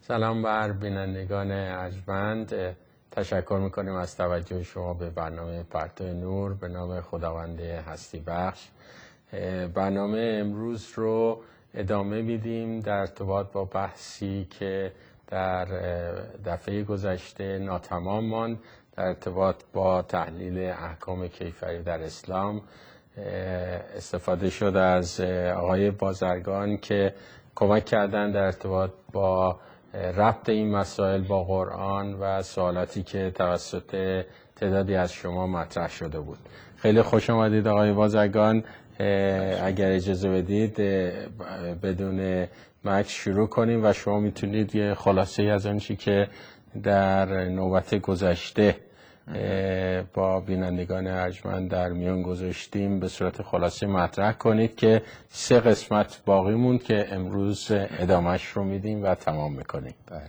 سلام بر بینندگان ارجمند. تشکر میکنیم از توجه شما به برنامه پرتو نور به نام خداوند هستی بخش. برنامه امروز رو ادامه میدیم در ارتباط با بحثی که در دفعه گذشته ناتمام ماند در ارتباط با تحلیل احکام کیفری در اسلام. استفاده شد از آقای بازرگان که کمک کردن در ارتباط با ربط این مسائل با قرآن و سوالاتی که توسط تعدادی از شما مطرح شده بود. خیلی خوش آمدید آقای بازرگان. اگر اجازه بدید بدون مکس شروع کنیم و شما میتونید یه خلاصه از آنچه که در نوبت گذشته با بینندگان ارجمند در میان گذاشتیم به صورت خلاصه مطرح کنید که 3 قسمت باقی موند که امروز ادامهش رو میدیم و تمام میکنیم. بله.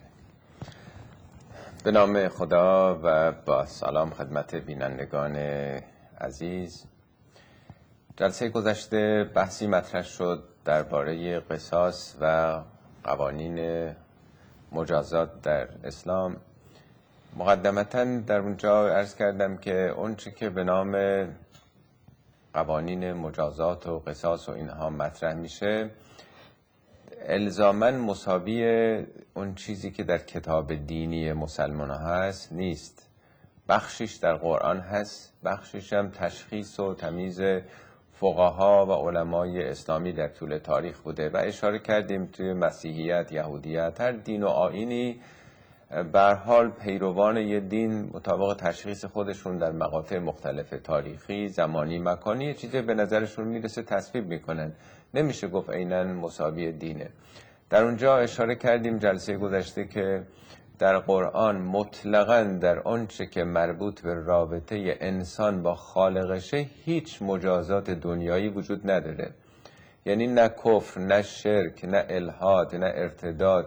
به نام خدا و با سلام خدمت بینندگان عزیز. جلسه گذشته بحثی مطرح شد درباره قصاص و قوانین مجازات در اسلام. مقدمتاً در اونجا عرض کردم که اون چی که به نام قوانین مجازات و قصاص و اینها مطرح میشه الزاماً مساوی اون چیزی که در کتاب دینی مسلمان هست نیست. بخشش در قرآن هست، بخشش هم تشخیص و تمیز فقها و علمای اسلامی در طول تاریخ بوده و اشاره کردیم توی مسیحیت، یهودیت، هر دین و آیینی به هر حال پیروان یه دین مطابق تشخیص خودشون در مقاطع مختلف تاریخی، زمانی، مکانی یه چیزی به نظرشون میرسه تصویب میکنن. نمیشه گفت عیناً مساوی دینه. در اونجا اشاره کردیم جلسه گذشته که در قرآن مطلقاً در آنچه که مربوط به رابطه انسان با خالقشه هیچ مجازات دنیایی وجود نداره. یعنی نه کفر، نه شرک، نه الحاد، نه ارتداد،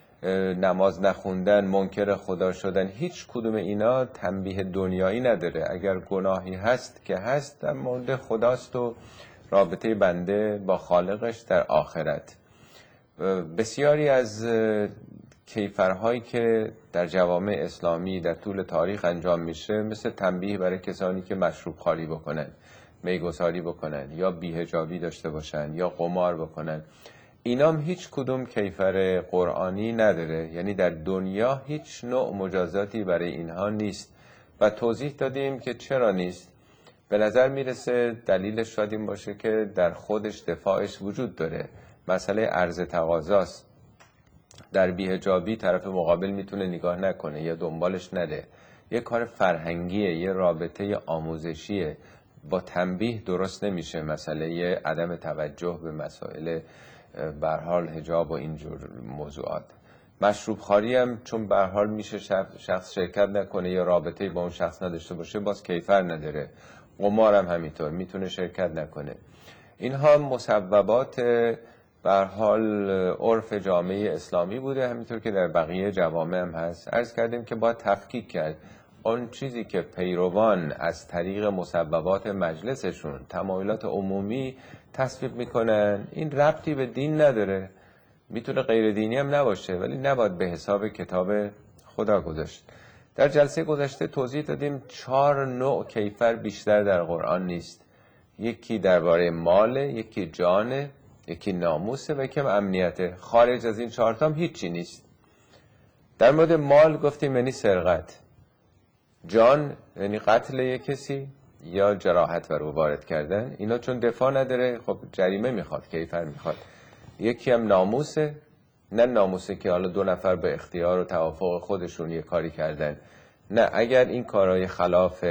نماز نخوندن، منکر خدا شدن، هیچ کدوم اینا تنبیه دنیایی نداره. اگر گناهی هست که هست در مورد خداست و رابطه بنده با خالقش در آخرت. بسیاری از کیفرهایی که در جوامع اسلامی در طول تاریخ انجام میشه مثل تنبیه برای کسانی که مشروب خواری بکنن، میگساری بکنن یا بی‌حجابی داشته باشن یا قمار بکنن، اینام هیچ کدوم کیفر قرآنی نداره. یعنی در دنیا هیچ نوع مجازاتی برای اینها نیست و توضیح دادیم که چرا نیست. به نظر میرسه دلیلش شاید این باشه که در خودش دفاعش وجود داره. مسئله عرض تقاضاست. در بی‌حجابی طرف مقابل میتونه نگاه نکنه یا دنبالش نره. یه کار فرهنگیه، یه رابطه آموزشیه. با تنبیه درست نمیشه مسئله عدم توجه به مسائل به هر حال حجاب و اینجور موضوعات. مشروب خواری هم چون به هر حال میشه شخص شرکت نکنه یا رابطه با اون شخص نداشته باشه باز کیفر نداره. قمار هم همینطور میتونه شرکت نکنه. اینها مصوبات به هر حال عرف جامعه اسلامی بوده، همینطور که در بقیه جوامع هم هست. عرض کردیم که باید تفکیک کرد اون چیزی که پیروان از طریق مصوبات مجلسشون تمایلات عمومی تصویب میکنن این ربطی به دین نداره. میتونه غیر دینی هم نباشه ولی نباید به حساب کتاب خدا گذاشت. در جلسه گذشته توضیح دادیم 4 نوع کیفر بیشتر در قرآن نیست. یکی درباره مال، یکی جان، یکی ناموسه و یکی امنیته. خارج از این 4 تا هم هیچی نیست. در مورد مال گفتیم یعنی سرقت، جان یعنی قتل یک کسی یا جراحت بر او وارد کردن. اینا چون دفاع نداره خب جریمه میخواد، کیفر میخواد. یکی هم ناموسه، نه ناموسه که حالا 2 نفر به اختیار و توافق خودشون یه کاری کردن، نه اگر این کارهای خلاف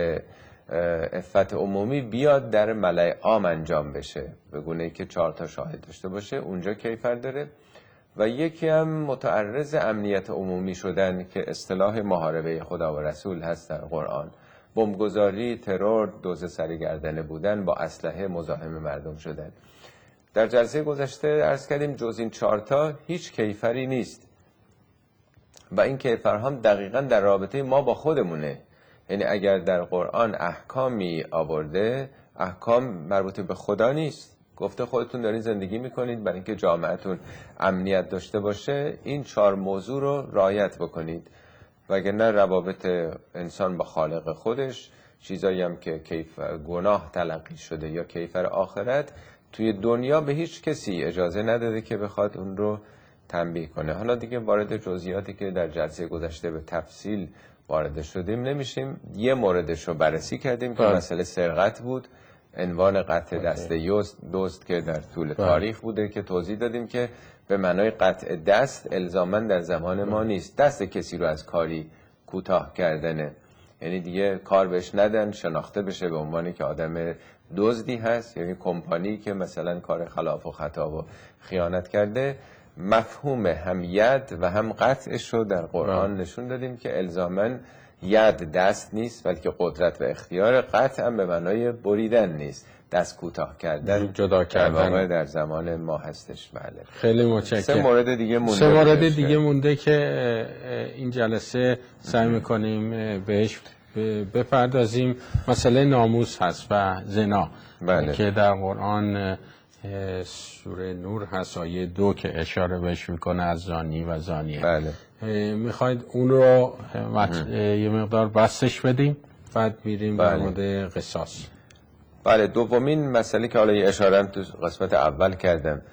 عفت عمومی بیاد در ملأ عام انجام بشه به گونه‌ای که 4 تا شاهد داشته باشه اونجا کیفر داره. و یکی هم متعرض امنیت عمومی شدن که اصطلاح محاربه خدا و رسول هست در قرآن. بمبگذاری، ترور، دزد سرگردنه بودن، با اسلحه مزاحم مردم شدن. در جلسه گذشته عرض کردیم جز این 4 تا هیچ کیفری نیست و این کیفرها هم دقیقاً در رابطه ما با خودمونه. یعنی اگر در قرآن احکامی آورده احکام مربوط به خدا نیست، گفته خودتون دارین زندگی میکنید برای اینکه جامعهتون امنیت داشته باشه این 4 موضوع رو رعایت بکنید، وگرنه روابط انسان با خالق خودش، چیزایی هم که گناه تلقی شده یا کیفر آخرت، توی دنیا به هیچ کسی اجازه نداده که بخواد اون رو تنبیه کنه. حالا دیگه وارد جزئیاتی که در جلسه گذشته به تفصیل وارد شدیم نمیشیم. یه موردش رو بررسی کردیم که مسئله سرقت بود، عنوان قطع دست دزد که در طول تاریخ بوده که توضیح دادیم که به معنای قطع دست الزاماً در زمان ما نیست، دست کسی رو از کاری کوتاه کردنه، یعنی دیگه کار بهش ندن، شناخته بشه به عنوانی که آدم دزدی هست، یعنی کمپانی که مثلا کار خلاف و خطا و خیانت کرده. مفهوم هم ید و هم قطعش رو در قرآن نشون دادیم که الزاماً ید دست نیست بلکه قدرت و اختیار، قطع هم به معنای بریدن نیست، دست کوتاه کردن، جدا کردن در زمان ما هستش. بله خیلی متشکرم. 3 مورد دیگه مونده. 3 مورد دیگه مونده که این جلسه سعی می‌کنیم بهش بپردازیم. مسئله ناموس هست و زنا. بله. که در قرآن سوره نور هست آیه 2 که اشاره بهش میکنه از زانی و زانیه. بله. میخواید اون رو یه مقدار بستش بدیم بعد میریم در مورد قصاص. بله. دومین مسئله که حالا اشاره هم تو قسمت اول کردم،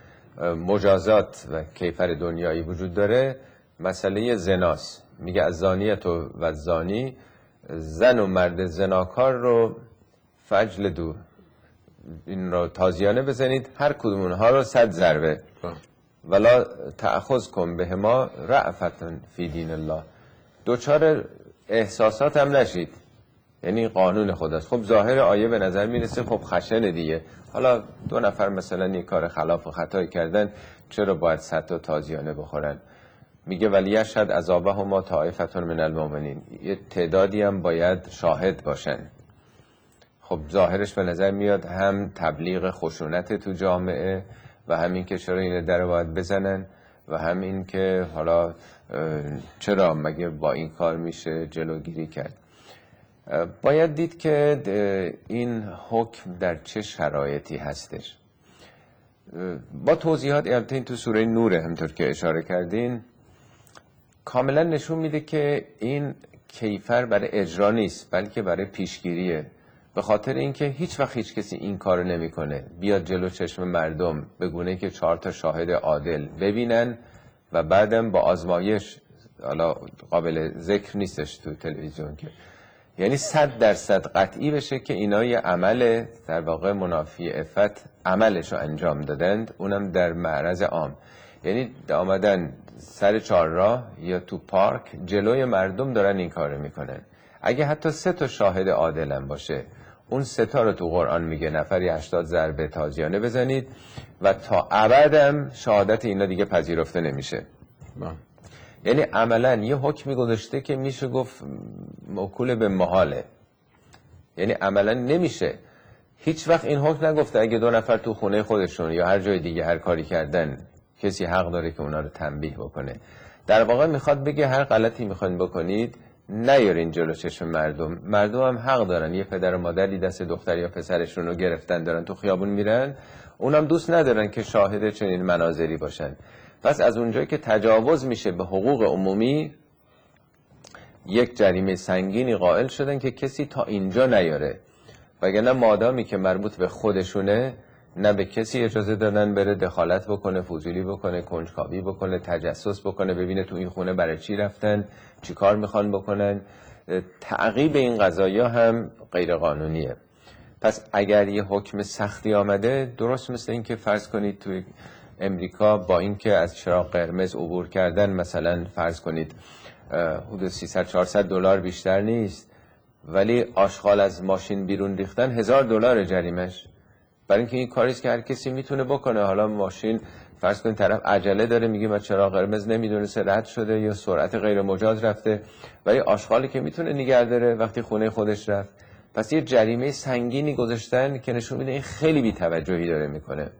مجازات و کیفر دنیایی وجود داره، مسئله زناست. میگه از زانیت و زانی، زن و مرد زناکار رو فجل دو، این رو تازیانه بزنید، هر کدوم اونها رو 100 ضربه. ولا تأخذ کن به ما رأفتن فی دین الله، دوچار احساسات هم نشید، یعنی قانون خداست. خب ظاهر آیه به نظر میرسه خب خشن دیگه، حالا 2 نفر مثلا یک کار خلاف و خطایی کردن چرا باید 100 تا تازیانه بخورن؟ میگه ولی یشهد عذابهما طائفة من المؤمنین، یه تعدادی هم باید شاهد باشن. خب ظاهرش به نظر میاد هم تبلیغ خشونت تو جامعه و همین که چرا این در باید بزنن و همین که حالا چرا مگه با این کار میشه جلوگیری کرد. باید دید که این حکم در چه شرایطی هستش. با توضیحات البته این تو سوره نوره همطور که اشاره کردین، کاملا نشون میده که این کیفر برای اجرا نیست بلکه برای پیشگیریه، به خاطر اینکه هیچ وقت هیچ کسی این کارو نمیکنه بیاد جلو چشم مردم به گونه که 4 تا شاهد عادل ببینن و بعدم با آزمایش، حالا قابل ذکر نیستش تو تلویزیون که، یعنی 100% قطعی بشه که اینا یه عمل در واقع منافی عفت عملشو انجام دادند، اونم در معرض عام، یعنی آمدن سر چهارراه یا تو پارک جلوی مردم دارن این کارو میکنن. اگه حتی 3 تا شاهد عادلم باشه، اون 3 تا رو تو قرآن میگه نفری 80 ضربه تازیانه بزنید و تا ابدم شهادت اینا دیگه پذیرفته نمیشه. یعنی عملا یه حکمی گذاشته که میشه گفت موکول به محاله، یعنی عملا نمیشه. هیچ وقت این حکم نگفته اگه 2 نفر تو خونه خودشون یا هر جای دیگه هر کاری کردن کسی حق داره که اونا رو تنبیه بکنه. در واقع میخواد بگه هر غلطی میخواین بکنید نیارین جلو چشم مردم. مردم هم حق دارن، یه پدر و مادری دست دختر یا پسرشون رو گرفتن دارن تو خیابون میرن، اونم دوست ندارن که شاهد چنین مناظری باشن. پس از اونجایی که تجاوز میشه به حقوق عمومی، یک جریمه سنگینی قائل شدن که کسی تا اینجا نیاره، وگرنه مادامی که مربوط به خودشونه نه به کسی اجازه دادن بره دخالت بکنه، فضولی بکنه، کنجکاوی بکنه، تجسس بکنه، ببینه تو این خونه برای چی رفتن، چی کار میخوان بکنن. تعقیب این قضایا هم غیر قانونیه. پس اگر یه حکم سختی آمده، درست مثل این که فرض کنید توی امریکا با اینکه از چراغ قرمز عبور کردن مثلا فرض کنید حدود 300-400 دلار بیشتر نیست، ولی آشغال از ماشین بیرون ریختن $1000 جریمش، برای اینکه این کاریست که هر کسی میتونه بکنه. حالا ماشین فرض کنید طرف عجله داره، میگه من چراغ قرمز نمیدونسته رد شده یا سرعت غیر مجاز رفته، ولی آشغالی که میتونه نگه داره وقتی خونه خودش رفت. پس یه جریمه سنگینی گذاشتن که نشون میده این خیلی بی‌توجهی داره میکنه،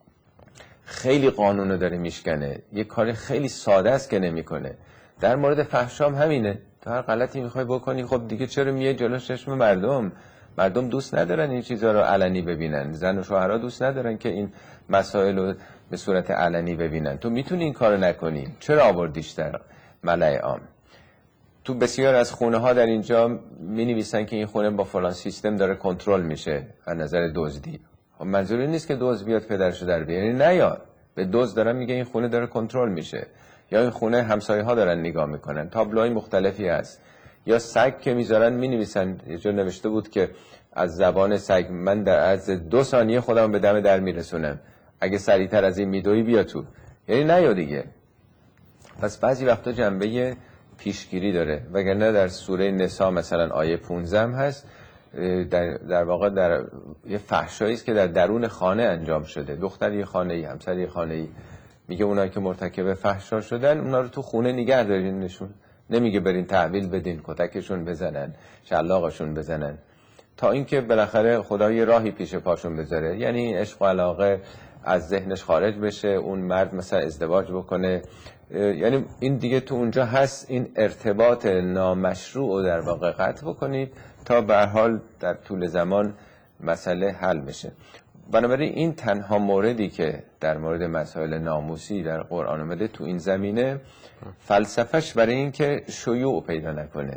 خیلی قانونو داره میشکنه، یه کار خیلی ساده است که نمیکنه. در مورد فحشام همینه، تو هر غلطی میخوای بکنی خب دیگه چرا میای جلو چشم مردم؟ مردم دوست ندارن این چیزها رو علنی ببینن، زن و شوهرها دوست ندارن که این مسائل رو به صورت علنی ببینن. تو میتونی این کارو نکنی، چرا آوردیش در ملأ عام؟ تو بسیار از خونه ها در اینجا می نویسن که این خونه با فلان سیستم داره کنترل میشه از نظر دزدی. خب منظوری نیست که دزد بیاد پدرشو در بیاره، یعنی نیار، به دزد دارن میگه این خونه داره کنترل میشه. یا این خونه همسایه ها دارن نگاه میکنن، تابلوهای مختلفی هست. یا سگ که میذارن می نویسن، یه جا نوشته بود که از زبان سگ من در از 2 ثانیه خودم به دم در میرسونم، اگه سریعتر از این میدوی بیا تو، یعنی نیا دیگه. پس بعضی وقتا جنبه پیشگیری داره، وگرنه در سوره نساء مثلا آیه 15 هست، در واقع در یه فحشایی است که در درون خانه انجام شده، دختر یه خانه‌ای، همسر یه خانه‌ای، میگه اونایی که مرتکب فحشا شدن اونا رو تو خونه نگه دارینشون، نمیگه برین تحویل بدین، کتکشون بزنن، شلاقشون بزنن، تا اینکه بالاخره خدا یه راهی پیش پاشون بذاره، یعنی عشق و علاقه از ذهنش خارج بشه، اون مرد مثلا ازدواج بکنه، یعنی این دیگه تو اونجا هست، این ارتباط نامشروع رو در واقع قطع بکنید تا به هر حال در طول زمان مسئله حل بشه. بنابراین این تنها موردی که در مورد مسائل ناموسی در قرآن اومده تو این زمینه، فلسفهش برای این که شیوع پیدا نکنه.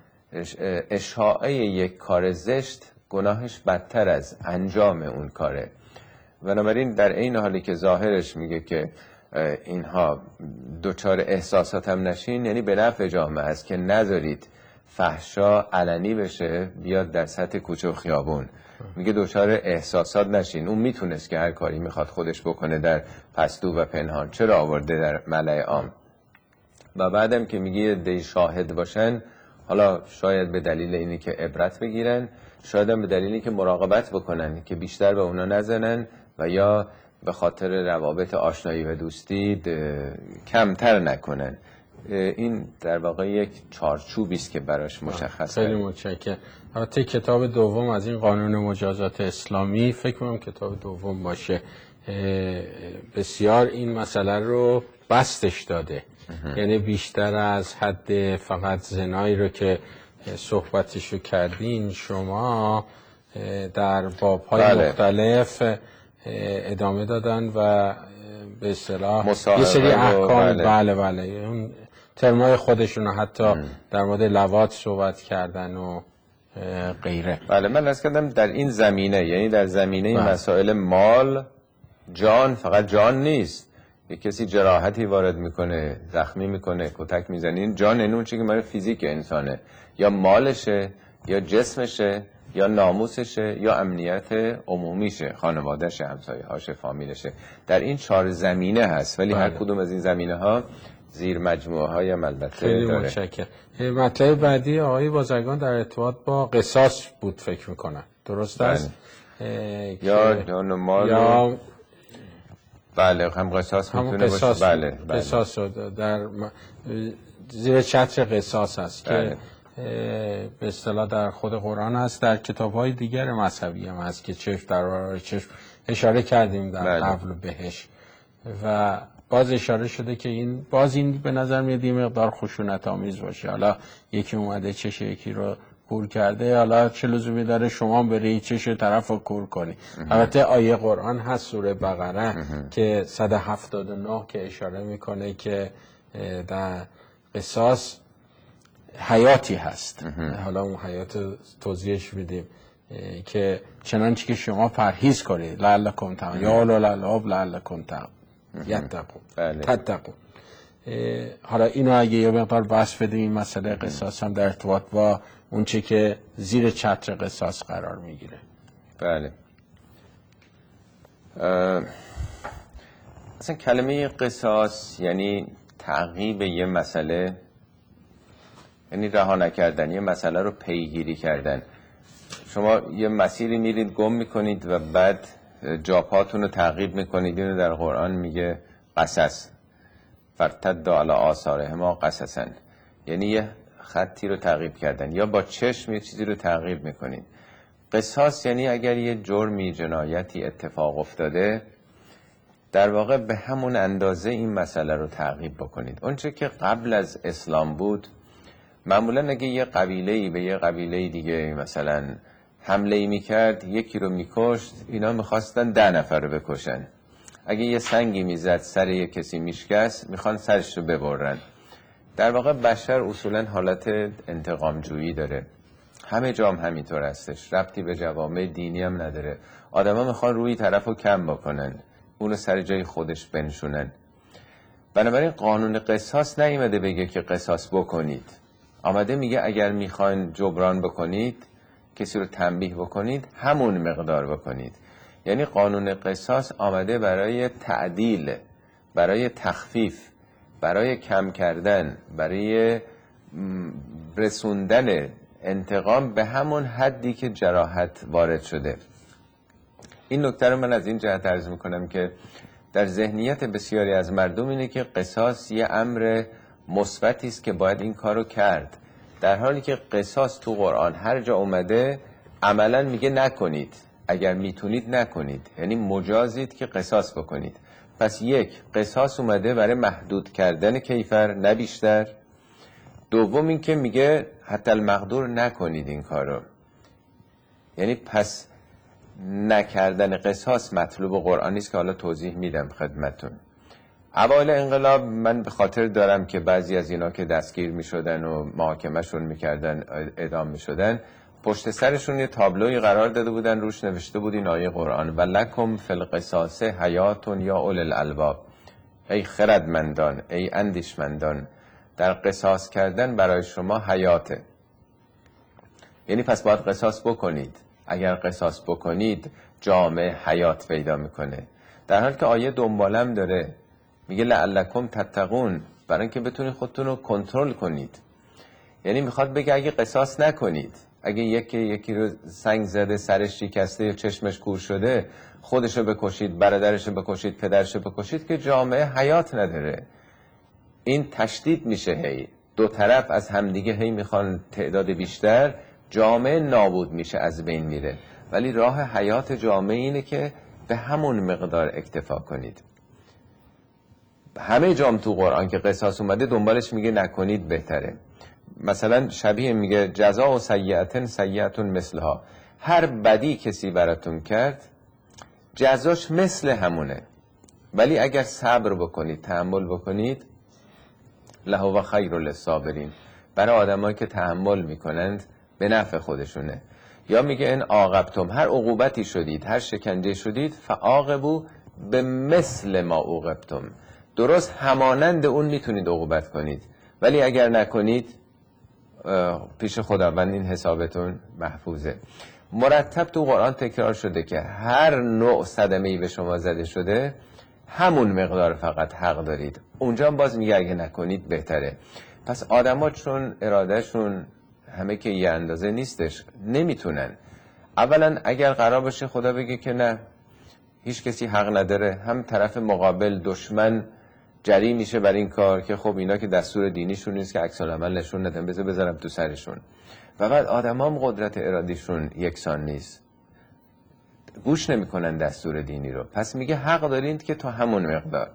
اشاعه یک کار زشت گناهش بدتر از انجام اون کاره. بنابراین در این حالی که ظاهرش میگه که اینها دوچار احساسات هم نشین، یعنی به نفع جامعه است که نذارید فحشا علنی بشه بیاد در سطح کوچه و خیابون. میگه دوچار احساسات نشین. اون میتونست که هر کاری میخواد خودش بکنه در پستو و پنهان، چرا آورده در ملأ عام؟ و بعدم که میگه دی شاهد باشن، حالا شاید به دلیل اینی که عبرت بگیرن، شاید هم به دلیلی که مراقبت بکنن که بیشتر به اونا نزنن، و یا به خاطر روابط آشنایی و دوستی کمتر نکنن. این در واقع یک چارچوبی است که براش مشخصه. خیلی متشکرم. البته کتاب دوم از این قانون مجازات اسلامی فکر کنم کتاب دوم باشه، بسیار این مسئله رو بستش داده. یعنی بیشتر از حد فقط زنایی رو که صحبتشو کردین شما در باب‌های مختلف ادامه دادن و به اصطلاح یه سری احکام، بله اون ترمای خودشون رو حتی در مورد لواط صحبت کردن و غیره. بله، من عرض کردم در این زمینه، یعنی در زمینه مسائل مال، جان، فقط جان نیست. یک کسی جراحتی وارد میکنه، زخمی میکنه، کتک میزنین، جان اینون چی که مال فیزیک انسانه، یا مالشه، یا جسمشه، یا ناموسشه، یا امنیت عمومیشه، خانوادهشه، همسایه‌هاشه، فامیلشه. در این 4 زمینه هست، ولی هر کدوم از این زمینه ها زیر مجموعه های البته خیلی داره. متشکرم. مطلب بعدی آقای بازرگان در ارتباط با قصاص بود فکر میکنن، درست است؟ یا جان و مال یا بله، هم قصاص میتونه باشه. بله قصاص در زیر چتر قصاص هست که به اصطلاح در خود قرآن هست، در کتاب‌های دیگر مذهبی هم هست که چشم در برابر چشم اشاره کردیم در قبل بهش، و باز اشاره شده که این به نظر میاد یه مقدار خشونت آمیز باشه. حالا یکی اومده چش یکی رو کور کرده، حالا چه لزومی داره شما بری چش طرف رو کور کنی؟ البته آیه قرآن هست سوره بقره که 179 که اشاره میکنه که در قصاص حیاتی هست. حالا اون حیات توضیحش میدیم که چنانچه که شما پرهیز کنید لعلکم تقون، یا لعلاب لعلکم تتقون. حالا اینو اگه یه مقدار بحث بدیم، این مسئله قصاص هم در ارتباط با اون چه که زیر چتر قصاص قرار میگیره. بله. اصلا کلمه قصاص یعنی تعقیب یه مسئله، یعنی رها نکردن یه مسئله رو پیگیری کردن. شما یه مسیری میرید گم میکنید و بعد جاپاتون رو تعقیب میکنید. اینو در قرآن میگه قصص، فرتد علی آثارهما قصصا، یعنی یه خطی رو تعقیب کردن، یا با چشم یه چیزی رو تعقیب میکنید. قصاص یعنی اگر یه جرمی، جنایتی اتفاق افتاده، در واقع به همون اندازه این مسئله رو تعقیب بکنید. اونچه که قبل از اسلام بود، معمولا اگه یه قبیله‌ای به یه قبیله دیگه مثلا حمله ای میکرد، یکی رو میکشت، اینا میخواستن 10 نفر رو بکشن. اگه یه سنگی میزد سر یه کسی میشکست، میخوان سرش رو ببرن. در واقع بشر اصولا حالت انتقام جویی داره، همه جام همینطور هستش، ربطی به جوامع دینی هم نداره. آدما میخوان روی طرف رو کم بکنن، اونو سر جای خودش بنشونن. بنابراین قانون قصاص نیامده بگه که قصاص بکنید، آمده میگه اگر میخواین جبران بکنید، کسی رو تنبیه بکنید، همون مقدار بکنید. یعنی قانون قصاص آمده برای تعدیل، برای تخفیف، برای کم کردن، برای رسوندن انتقام به همون حدی که جراحت وارد شده. این نکته رو من از این جهت عرض میکنم که در ذهنیت بسیاری از مردم اینه که قصاص یه امر مثبتی است که باید این کارو کرد، در حالی که قصاص تو قرآن هر جا اومده عملا میگه نکنید، اگر میتونید نکنید، یعنی مجازید که قصاص بکنید. پس یک، قصاص اومده برای محدود کردن کیفر نه بیشتر. دوم این که میگه حتی المقدور نکنید این کارو، یعنی پس نکردن قصاص مطلوب قرآنی است که حالا توضیح میدم خدمتون. اوایل انقلاب من به خاطر دارم که بعضی از اینا که دستگیر میشدن و محاکمهشون میکردن، اعدام میشدن، پشت سرشون یه تابلوی قرار داده بودن، روش نوشته بود این آیه قرآن: ولکم فی القصاص حیات یا اولی الالباب. ای خردمندان، ای اندیشمندان، در قصاص کردن برای شما حیاته. یعنی پس باید قصاص بکنید. اگر قصاص بکنید جامعه حیات پیدا میکنه. در حالی که آیه دنبالم داره، میگه لعلکم تتقون، برای اینکه بتونید خودتون رو کنترل کنید. یعنی میخواد بگه اگه قصاص نکنید، اگه یکی رو سنگ زده، سرش شکسته یا چشمش کور شده، خودشو بکشید، برادرشو بکشید، پدرشو بکشید، که جامعه حیات نداره. این تشدید میشه، هی دو طرف از همدیگه هی میخوان تعداد بیشتر، جامعه نابود میشه، از بین میره. ولی راه حیات جامعه اینه که به همون مقدار اکتفا کنید. همه جام تو قرآن که قصاص اومده دنبالش میگه نکنید بهتره. مثلا شبیه میگه جزاء سیئة سیئة مثلها، هر بدی کسی براتون کرد جزاش مثل همونه، ولی اگر صبر بکنید، تحمل بکنید، لهو خیر للصابرین، برای آدمایی که تحمل میکنند به نفع خودشونه. یا میگه ان عاقبتم، هر عقوبتی شدید، هر شکنجه شدید، فعاقبوا به مثل ما عوقبتم، درست همانند اون میتونید عقوبت کنید، ولی اگر نکنید پیش خداوند این حسابتون محفوظه. مرتب تو قرآن تکرار شده که هر نوع صدمه‌ای به شما زده شده همون مقدار فقط حق دارید. اونجا باز میگه اگه نکنید بهتره. پس آدما چون ارادهشون همه که یه اندازه نیستش، نمیتونن. اولا اگر قرار باشه خدا بگه که نه، هیچ کسی حق نداره، هم طرف مقابل دشمن جری میشه بر این کار که خب اینا که دستور دینیشون نیست که عکس العمل نشون ندن، بذارم تو سرشون. و بعد آدمام قدرت ارادیشون یکسان نیست، گوش نمیکنن دستور دینی رو. پس میگه حق دارید که تا همون مقدار.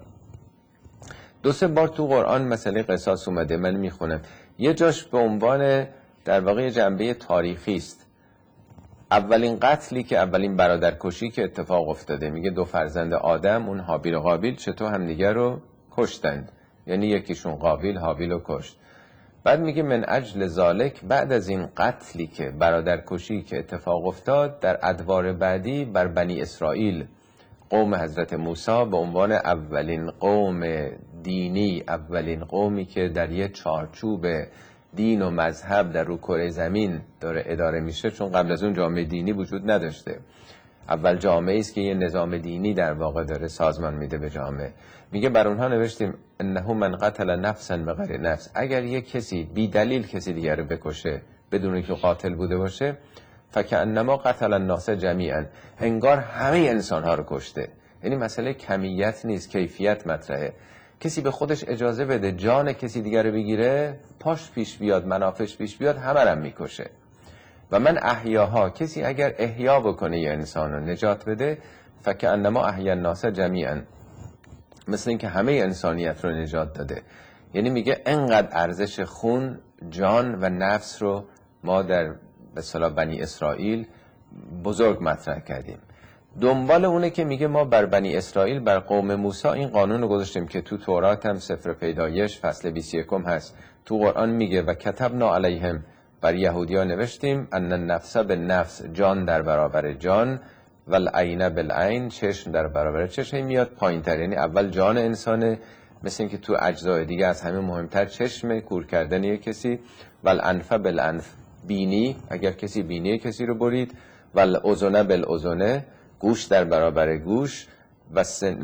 2-3 بار تو قرآن مسئله قصاص اومده، من میخونم. یه جاش به عنوان در واقع جنبه تاریخی است. اولین قتلی که اولین برادرکشی که اتفاق افتاده، میگه 2 فرزند آدم، اون هابیل و قابیل، چطور همدیگر رو کشتند. یعنی یکیشون قابیل هابیل رو کشت. بعد میگه من اجل ذالک، بعد از این قتلی که برادرکشی که اتفاق افتاد، در ادوار بعدی بر بنی اسرائیل، قوم حضرت موسی، به عنوان اولین قوم دینی، اولین قومی که در یه چارچوب دین و مذهب در رو کره زمین داره اداره میشه، چون قبل از اون جامعه دینی وجود نداشته. اول جامعه است که یه نظام دینی در واقع داره سازمان میده به جامعه. میگه بر اونها نوشتیم انه من قتل نفسا بغیر نفس، اگر یک کسی بی دلیل کسی دیگر رو بکشه بدون که قاتل بوده باشه، فکأنما قتل الناس جمیعا، انگار همه انسان ها رو کشته. یعنی مسئله کمیت نیست، کیفیت مطرحه. کسی به خودش اجازه بده جان کسی دیگر رو بگیره، پاش پیش بیاد، منافعش پیش بیاد، همه رو میکشه. و من احیاها، کسی اگر احیا بکنه یه انسان رو نجات بده، فکأنما احیا الناس جمیعا، مثل اینکه همه انسانیت رو نجات داده. یعنی میگه انقدر ارزش خون، جان و نفس رو ما در به اصطلاح بنی اسرائیل بزرگ مطرح کردیم. دنبال اونه که میگه ما بر بنی اسرائیل، بر قوم موسی این قانون رو گذاشتیم که تو تورات هم سفر پیدایش فصل 21 هست، تو قرآن میگه و کتبنا علیهم، بر یهودیا نوشتیم ان النفس بالنفس، جان در برابر جان، و العین بالعین، چشم در برابر چشم. میاد پایین‌تر، یعنی اول جان انسانه، مثل اینکه تو اجزای دیگه از همه مهمتر چشم، کور کردن یک کسی، و الانف بالانف، بینی، اگر کسی بینی کسی رو برید، و الاذن بالاذن، گوش در برابر گوش، و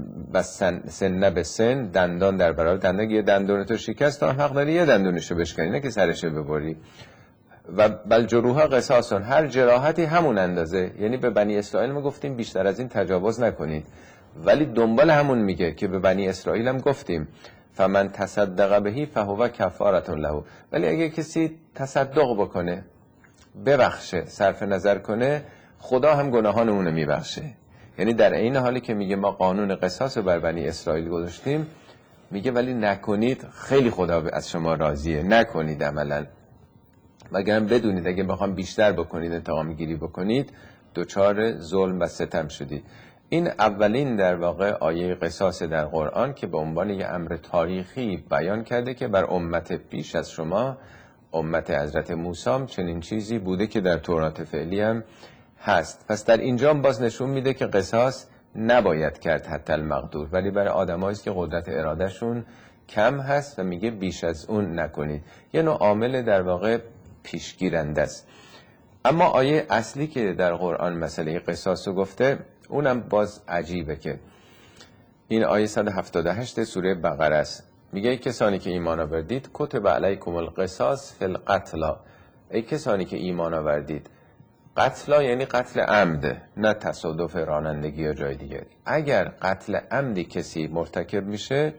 سن به سن، دندان در برابر دندان. یه دندون تو شکست تا حق داری یه دندونشو بشکنی، نه که سرشو ببری. و بل جروحا قصاصون، هر جراحتی همون اندازه. یعنی به بنی اسرائیل ما گفتیم بیشتر از این تجاوز نکنید، ولی دنبال همون میگه که به بنی اسرائیل هم گفتیم فمن تصدق بهی فهو کفارة له، ولی اگه کسی تصدق بکنه، ببخشه، صرف نظر کنه، خدا هم گناهان اونو میبخشه. یعنی در این حالی که میگه ما قانون قصاص رو بر بنی اسرائیل گذاشتیم، میگه ولی نکنید، خیلی خدا از شما راضیه، نکنید عملا، مگرم بدونید اگه بخوام بیشتر بکنید، انتقام گیری بکنید، دچار ظلم و ستم شدید. این اولین در واقع آیه قصاص در قرآن که به عنوان یه امر تاریخی بیان کرده که بر امت پیش از شما، امت حضرت موسی، چنین چیزی بوده که در تورات فعلی هم هست. پس در اینجا باز نشون میده که قصاص نباید کرد حتی المقدور، ولی برای آدمایی که قدرت ارادهشون کم هست و میگه بیش از اون نکنید. یه نوع عامل در واقع پیشگیرنده است. اما آیه اصلی که در قرآن مسئله قصاص رو گفته، اونم باز عجیبه که این آیه 178 سوره بقره است. میگه ای کسانی که ایمان آوردید کتب علیکم القصاص فی القتلا، ای کسانی که ایمان آوردید. قتلا یعنی قتل عمد، نه تصادف رانندگی یا جای دیگه. اگر قتل عمدی کسی مرتکب میشه،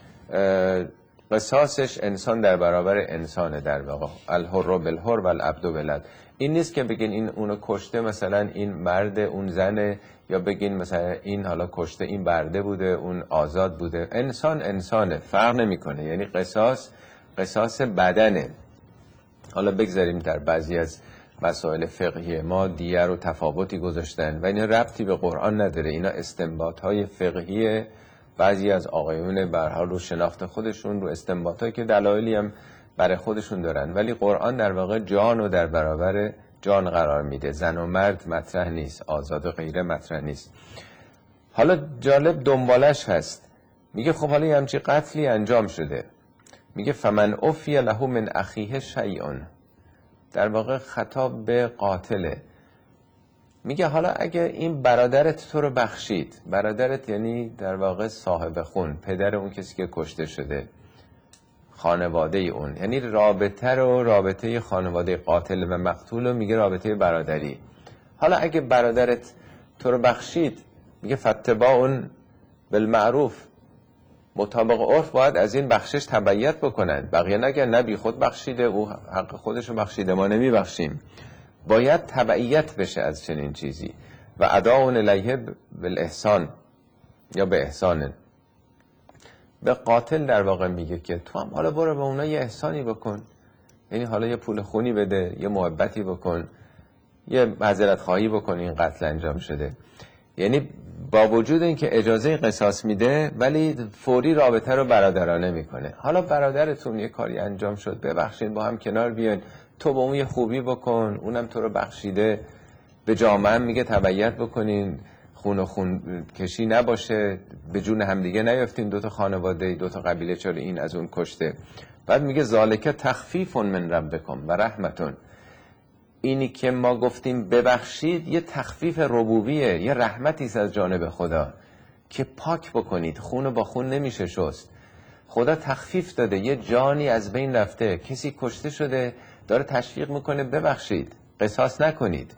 قصاصش انسان در برابر انسانه در واقع، الحر بالحر و العبد بالعبد. این نیست که بگین این اونو کشته، مثلا این مرد اون زنه، یا بگین مثلا این حالا کشته این برده بوده اون آزاد بوده. انسان انسانه، فرق نمیکنه. یعنی قصاص بدنه. حالا بگذاریم در بعضی از مسائل فقهی ما دیه رو تفاوتی گذاشتن و اینا ربطی به قرآن نداره، اینا استنباط‌های فقهی بعضی از آقایون به هر حال رو شناخت خودشون، رو استنباطایی که دلایلی هم برای خودشون دارن، ولی قرآن در واقع جان رو در برابر جان قرار میده. زن و مرد مطرح نیست، آزاد و غیره مطرح نیست. حالا جالب دنبالش هست، میگه خب حالا همچی قتلی انجام شده، میگه فمن عفی له من اخیه شیء، در واقع خطاب به قاتله. میگه حالا اگه این برادرت تو رو بخشید، برادرت یعنی در واقع صاحب خون، پدر اون کسی که کشته شده، خانواده اون، یعنی رابطه خانواده قاتل و مقتول رو میگه رابطه برادری. حالا اگه برادرت تو رو بخشید، میگه فاتباع بالمعروف، مطابق عرف باید از این بخشش تبعیت بکنن. بقیه نگن نه بی خود بخشیده، او حق خودشو بخشیده، ما نمی بخشیم. باید تبعیت بشه از چنین چیزی. و اداء الیه بالاحسان، یا به احسان. به قاتل در واقع میگه که تو هم حالا برو به اونا یه احسانی بکن، یعنی حالا یه پول خونی بده، یه محبتی بکن، یه معذرت خواهی بکن این قتل انجام شده. یعنی با وجود اینکه اجازه قصاص میده، ولی فوری رابطه رو برادرانه میکنه. حالا برادرتون یه کاری انجام شد، ببخشید، با هم کنار بیاین، تو با اون یه خوبی بکن، اونم تو رو بخشیده. به جامعه هم میگه تبعیت بکنین، خون و خون کشی نباشه، به جون همدیگه نیافتین، دوتا خانواده، دوتا قبیله، چرا این از اون کشته. بعد میگه ذالک تخفیف من ربکم و رحمتون، اینی که ما گفتیم ببخشید یه تخفیف ربوبیه، یه رحمتی است از جانب خدا که پاک بکنید، خون با خون نمیشه شست. خدا تخفیف داده، یه جانی از بین رفته، کسی کشته شده، داره تشویق میکنه ببخشید، قصاص نکنید.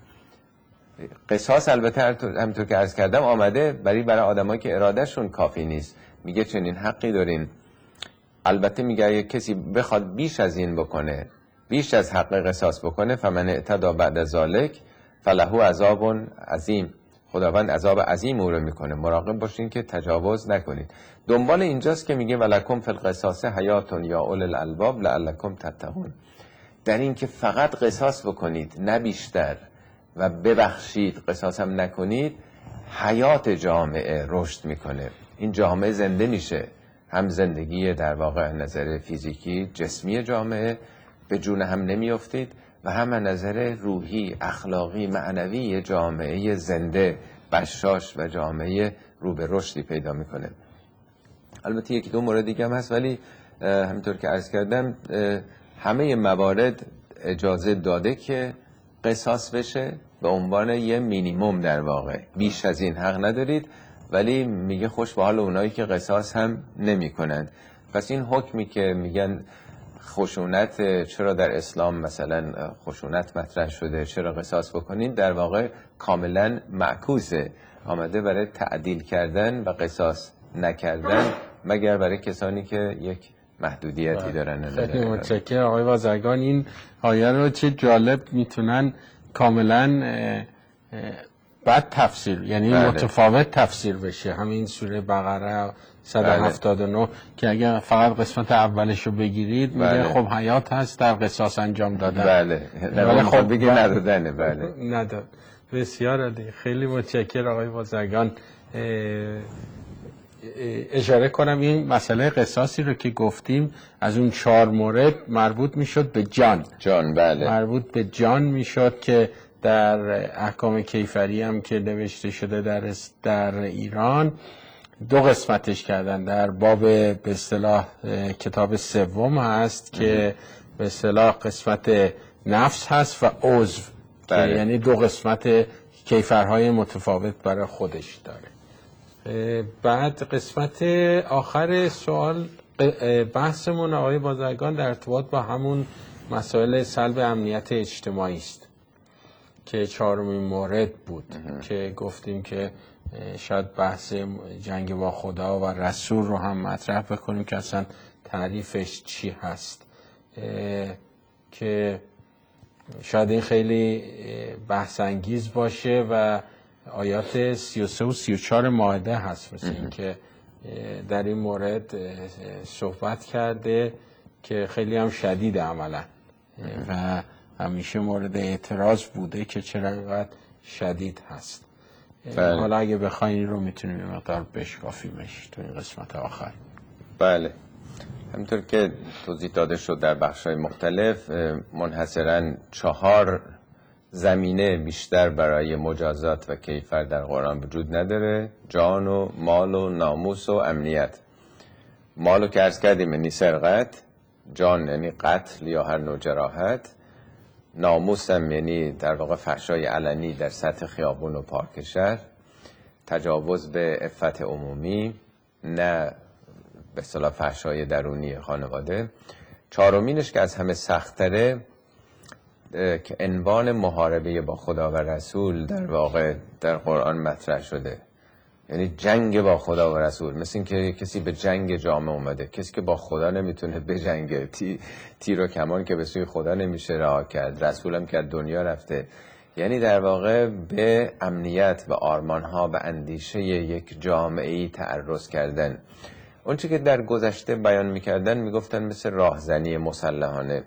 قصاص البته همونطور که عرض کردم آمده برای آدمایی که ارادهشون کافی نیست، میگه چنین حقی دارین. البته میگه اگه کسی بخواد بیش از این بکنه، بیش از حق قصاص بکنه، فمن اعتدی بعد ذالک فله عذاب عظیم، خداوند عذاب عظیم او رو میکنه. مراقب باشین که تجاوز نکنید. دنبال اینجاست که میگه ولکم فی القصاص حیات یا اول الالباب لعلکم تتقون، در این که فقط قصاص بکنید، نه بیشتر، و ببخشید قصاص هم نکنید، حیات جامعه رشد میکنه، این جامعه زنده میشه، هم زندگی در واقع نظر فیزیکی جسمی جامعه به جون هم نمیافتید و هم نظر روحی اخلاقی معنوی جامعه زنده بشاش و جامعه رو به رشدی پیدا میکنه. البته یکی دو مورد دیگه هم هست، ولی همینطور که عرض کردم همه موارد اجازه داده که قصاص بشه به عنوان یه مینیمم، در واقع بیش از این حق ندارید، ولی میگه خوش به حال اونایی که قصاص هم نمی کنند. پس این حکمی که میگن خشونت، چرا در اسلام مثلا خشونت مطرح شده، چرا قصاص بکنین، در واقع کاملا معکوسه، آمده برای تعدیل کردن و قصاص نکردن مگر برای کسانی که یک محدودیتی دارن. خیلی متشکرم آقای بازرگان. این آیه رو چه جالب میتونن کاملا بد تفسیر، یعنی متفاوت تفسیر بشه. همین سوره بقره 179 که اگر فقط قسمت اولش رو بگیرید میگه خب حیات هست در قصاص انجام دادن، ولی خب بگه ندادنه. نداد. بسیار عالی، خیلی متشکرم آقای بازرگان. اشاره کنم این مسئله قصاصی رو که گفتیم از اون 4 مورد مربوط میشد به جان. مربوط به جان میشد که در احکام کیفری هم که نوشته شده در ایران 2 قسمتش کردن. در باب به اصطلاح کتاب سوم هست که به اصطلاح قسمت نفس هست و عضو، یعنی 2 قسمت کیفرهای متفاوت برای خودش داره. بعد قسمت آخر سوال بحثمون آقای بازرگان در ارتباط با همون مسائل سلب امنیت اجتماعی است که 4مین مورد بود که گفتیم که شاید بحث جنگ با خدا و رسول رو هم مطرح بکنیم که اصلا تعریفش چی هست، که شاید این خیلی بحث انگیز باشه و آیات 33 و 34 مائده هست مثل این که در این مورد صحبت کرده که خیلی هم شدید عملا و همیشه مورد اعتراض بوده که چرا اینقدر شدید هست. حالا اگه بخواین رو میتونیم یه مقدار بشکافیمش تو این قسمت آخر. بله، همینطور که توضیح داده شد در بخش‌های مختلف، منحصراً 4 زمینه بیشتر برای مجازات و کیفر در قرآن وجود نداره: جان و مال و ناموس و امنیت. مالو که عرض کردیم یعنی سرقت، جان یعنی قتل یا هر نوع جراحت، ناموس هم یعنی در واقع فحشای علنی در سطح خیابون و پارک شهر، تجاوز به عفت عمومی، نه به اصطلاح فحشای درونی خانواده. 4مینش که از همه سخت‌تره که عنوان محاربه با خدا و رسول در واقع در قرآن مطرح شده، یعنی جنگ با خدا و رسول. مثل این که کسی به جنگ جامعه اومده، کسی که با خدا نمیتونه بجنگه، تیر و کمان که به سوی خدا نمیشه رها کرد، رسول هم که از دنیا رفته. یعنی در واقع به امنیت و آرمانها و اندیشه یک جامعه‌ای تعرض کردن. اون چی که در گذشته بیان میکردن میگفتن مثل راهزنی مسلحانه،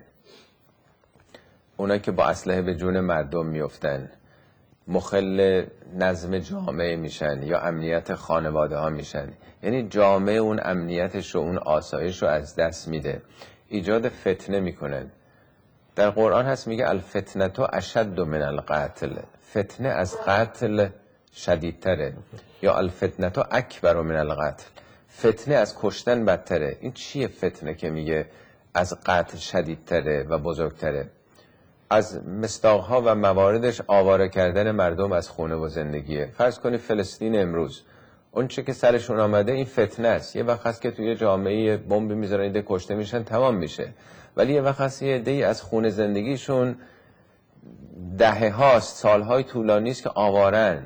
اونایی که با اسلحه به جون مردم میفتن مخل نظم جامعه میشن یا امنیت خانواده ها میشن، یعنی جامعه اون امنیتش و اون آسایش رو از دست میده، ایجاد فتنه میکنن. در قرآن هست میگه الفتنة اشد من القتل، فتنه از قتل شدیدتره، یا الفتنة اکبر من القتل، فتنه از کشتن بدتره. این چیه فتنه که میگه از قتل شدیدتره و بزرگتره؟ از مصداقها و مواردش آواره کردن مردم از خونه و زندگیه. فرض کنید فلسطین امروز، اون چه که سرشون آمده این فتنه است. یه وقت هست که توی جامعه بمب میذارن، ایده کشته میشن، تمام میشه. ولی یه وقت هست یه عده‌ای از خونه زندگیشون دهه هاست، سالهای طولانی است که آوارن،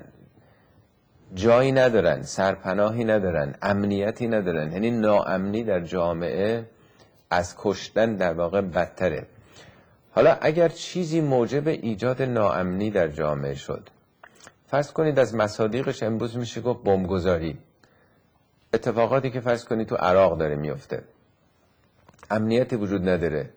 جایی ندارن، سرپناهی ندارن، امنیتی ندارن. یعنی ناامنی در جامعه از کشتن در واقع بدتره. حالا اگر چیزی موجب ایجاد ناامنی در جامعه شد، فرض کنید از مصادیقش امروز میشه گفت بمبگذاری، اتفاقاتی که فرض کنید تو عراق داره میفته، امنیتی وجود نداره،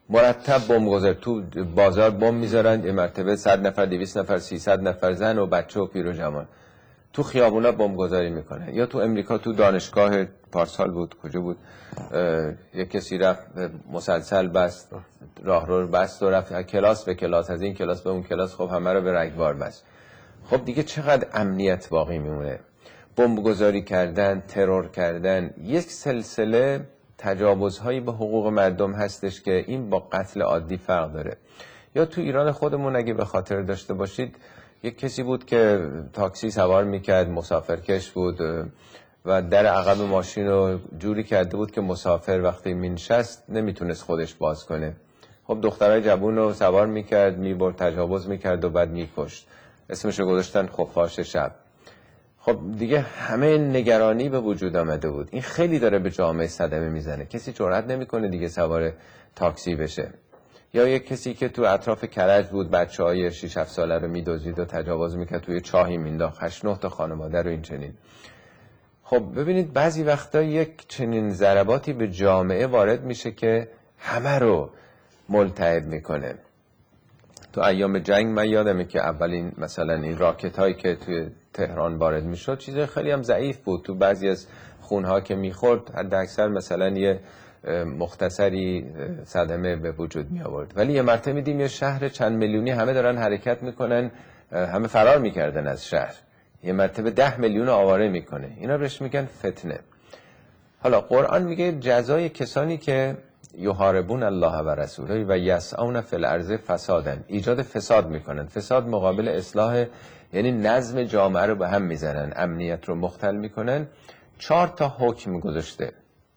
مرتب بمبگذار تو بازار بمب میذارن، یه مرتبه 100 نفر 200 نفر 300 نفر زن و بچه و پیر و جوان تو خیابونا بمبگذاری میکنن. یا تو امریکا تو دانشگاه پارسال بود کجا بود یک کسی رفت مسلسل بست راهرو بست و رفت کلاس به کلاس، از این کلاس به اون کلاس، خب همه رو به رگبار بست. خب دیگه چقدر امنیت باقی میمونه؟ بمبگذاری کردن، ترور کردن، یک سلسله تجاوزهایی به حقوق مردم هستش که این با قتل عادی فرق داره. یا تو ایران خودمون اگه به خاطر داشته باشید یک کسی بود که تاکسی سوار میکرد، مسافرکش بود و در عقب ماشین رو جوری کرده بود که مسافر وقتی مینشست نمیتونست خودش باز کنه. خب دخترای جوون رو سوار میکرد، میبرد، تجاوز میکرد و بعد میکشت. اسمش رو گذاشتن خفاش شب. خب دیگه همه نگرانی به وجود آمده بود. این خیلی داره به جامعه صدمه میزنه. کسی جرئت نمیکنه دیگه سوار تاکسی بشه. یا یک کسی که تو اطراف کرج بود بچهای 6 7 ساله رو میدزدید و تجاوز میکرد، توی چاهی مینداخت 8 9 تا خانواده رو این چنین. خب ببینید بعضی وقتا یک چنین ضرباتی به جامعه وارد میشه که همه رو ملتهب میکنه. تو ایام جنگ من یادمه که اولین مثلا این راکت هایی که توی تهران وارد میشد چیز خیلی هم ضعیف بود، تو بعضی از خونها که میخورد حد اکثر مثلا یه مختصری صدمه به وجود می آورد. ولی یه مرتبه میدیم یه شهر چند میلیونی همه دارن حرکت میکنن، همه فرار میکردن از شهر، یه مرتبه 10 میلیون آواره میکنه. اینا بهش میگن فتنه. حالا قرآن میگه جزای کسانی که یحاربون الله و رسوله و یسعون فی الارض فسادن، ایجاد فساد میکنن. فساد مقابل اصلاح، یعنی نظم جامعه رو به هم میزنن، امنیت رو مختل میکنن. 4 تا حکم گذاشته.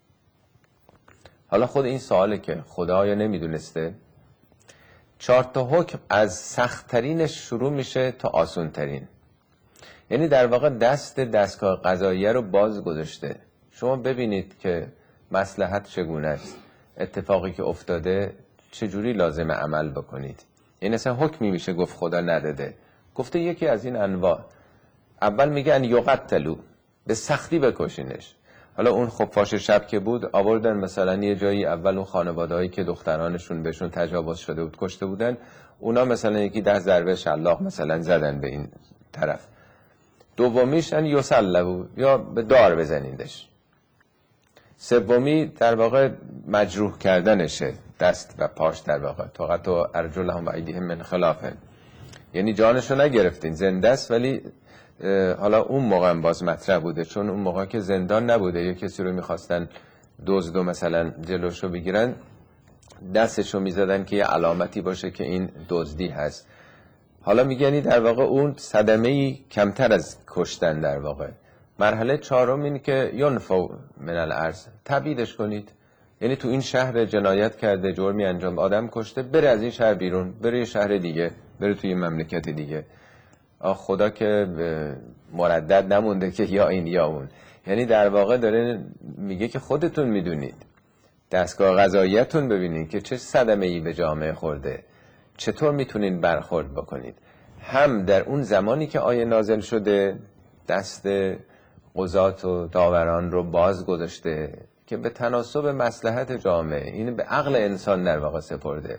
حالا خود این سواله که خدا آیا نمیدونسته؟ 4 تا حکم از سخت‌ترینش شروع میشه تا آسان‌ترین. یعنی در واقع دستگاه قضاییه رو باز گذاشته. شما ببینید که مصلحت چگونه است، اتفاقی که افتاده چجوری لازم عمل بکنید. یعنی اصلا حکمی میشه گفت خدا نداده، گفته یکی از این انواع. اول میگه ان یقتلوا، به سختی بکشینش. حالا اون خفاش شب که بود آوردن مثلا یه جایی، اول اون خانواده‌هایی که دخترانشون بهشون تجاوز شده بود کشته بودن، اونا مثلا یکی 10 ضربه شلاق مثلا زدن به این طرف. دومیش ان یسلبوا، یا به دار بزنیدش. سومی در واقع مجروح کردنشه، دست و پاش در واقع طاقت و ارجلهم و ایدیهم من خلاف، یعنی جانشو نگرفتین، زنده است ولی حالا اون موقع هم باز مطرح بوده، چون اون موقع که زندان نبوده، یه کسی رو میخواستن دزدو مثلا جلوشو بگیرن دستشو میزدن که یه علامتی باشه که این دزدی هست. حالا میگنی در واقع اون صدمه‌ای کمتر از کشتن. در واقع مرحله 4 اینه که ینفوا من الارض، تبعیدش کنید. یعنی تو این شهر جنایت کرده، جرمی انجام، آدم کشته، بره از این شهر بیرون، بره یه شهر دیگه، بره توی مملکت دیگه. خدا که مردد نمونده که یا این یا اون. یعنی در واقع داره میگه که خودتون میدونید، دستگاه قضاییتون ببینید که چه صدمه‌ای به جامعه خورده، چطور میتونید برخورد بکنید. هم در اون زمانی که آیه نازل شده دست قضات و داوران رو باز گذاشته که به تناسب مصلحت جامعه، این به عقل انسان در واقع سپرده.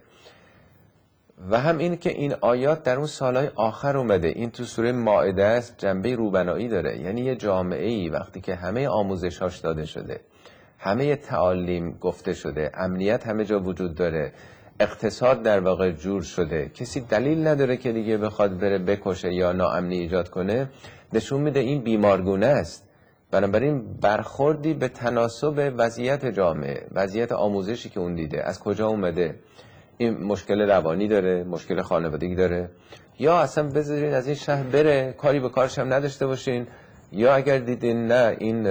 و هم این که این آیات در اون سالهای آخر اومده. این تو سوره مائده است، جنبه روبنایی داره. یعنی یه جامعه‌ای وقتی که همه آموزش‌هاش داده شده، همه تعالیم گفته شده، امنیت همه جا وجود داره، اقتصاد در واقع جور شده، کسی دلیل نداره که دیگه بخواد بره بکشه یا ناامنی ایجاد کنه، نشون میده این بیمارگونه است. بنابراین برخوردی به تناسب وضعیت جامعه، وضعیت آموزشی که اون دیده، از کجا اومده، این مشکل روانی داره، مشکل خانوادگی داره، یا اصلا بذارین از این شهر بره، کاری به کارش هم نداشته باشین، یا اگر دیدین نه این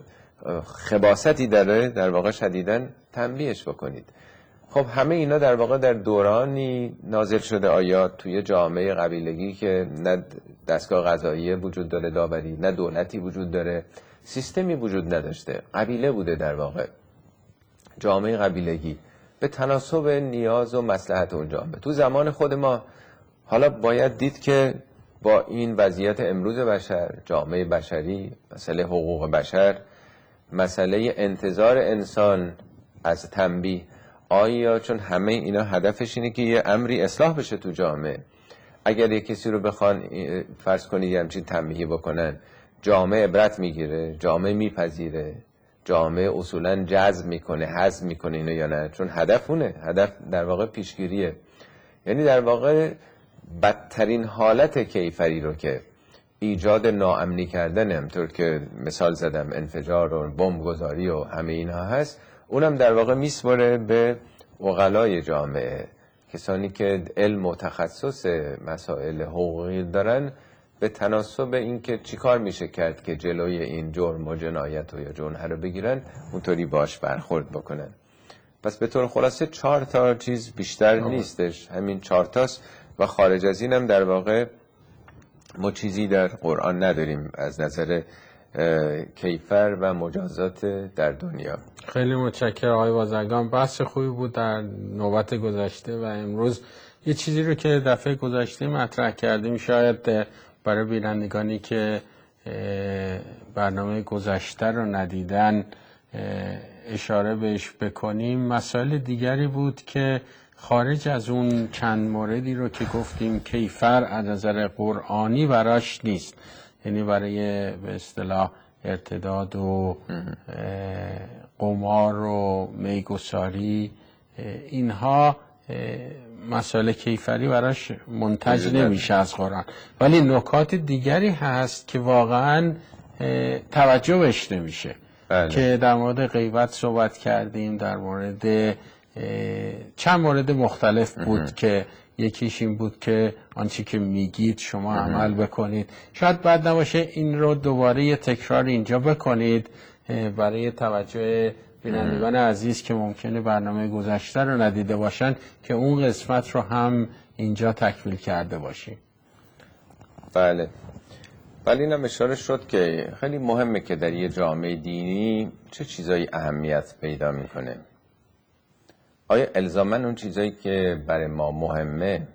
خباستی داره در واقع شدیداً تنبیهش بکنید. خب همه اینا در واقع در دورانی نازل شده آیات توی جامعه قبیلگی که نه دستگاه قضاییه وجود داره داوری، نه دولتی وجود داره، سیستمی وجود نداشته، قبیله بوده در واقع، جامعه قبیلگی به تناسب نیاز و مصلحت اون جامعه. تو زمان خود ما حالا باید دید که با این وضعیت امروز بشر، جامعه بشری، مسئله حقوق بشر، مسئله انتظار انسان از تنبیه، آیا چون همه اینا هدفش اینه که یه امری اصلاح بشه تو جامعه، اگر یه کسی رو بخوان فرض کنید یه همچین تنبیهی بکنن، جامعه عبرت میگیره، جامعه میپذیره، جامعه اصولا جذب میکنه، هضم میکنه اینو یا نه؟ چون هدف اونه، هدف در واقع پیشگیریه. یعنی در واقع بدترین حالت کیفری رو که ایجاد ناامنی کردن، همطور که مثال زدم انفجار و بمب گذاری و همه اینها هست، اونم در واقع میسپره به عقلای جامعه، کسانی که علم و تخصص مسائل حقوقی دارن، به تناسب این که چی کار میشه کرد که جلوی این جرم و جنایت و یا جنحه رو بگیرن، اونطوری باش برخورد بکنن. پس به طور خلاصه 4 تا چیز بیشتر نیستش، همین 4 تاست و خارج از اینم در واقع ما چیزی در قرآن نداریم از نظر کیفر و مجازات در دنیا. خیلی متشکرم آقای بازرگان، بحث خوبی بود در نوبت گذشته و امروز یه چیزی رو که دفعه گذشته مطرح کردیم شاید برای بینندگانی که برنامه گذشته رو ندیدن اشاره بهش بکنیم. مسائل دیگری بود که خارج از اون چند موردی رو که گفتیم کیفر از نظر قرآنی براش نیست، یعنی برای به اصطلاح ارتداد و قمار و میگساری اینها مسائل کیفری براش منتج نمیشه از قرآن، ولی نکات دیگری هست که واقعا توجه بهش نمیشه. که در مورد غیبت صحبت کردیم، در مورد چند مورد مختلف بود که یکیش این بود که آنچه که میگید شما عمل بکنید. شاید بد نباشه این رو دوباره یه تکرار اینجا بکنید برای توجه بینندگان عزیز که ممکنه برنامه گذشته رو ندیده باشن، که اون قسمت رو هم اینجا تکمیل کرده باشیم. بله، ولی اینم اشاره شد که خیلی مهمه که در یه جامعه دینی چه چیزایی اهمیت پیدا میکنه. آیا الزاماً اون چیزایی که برای ما مهمه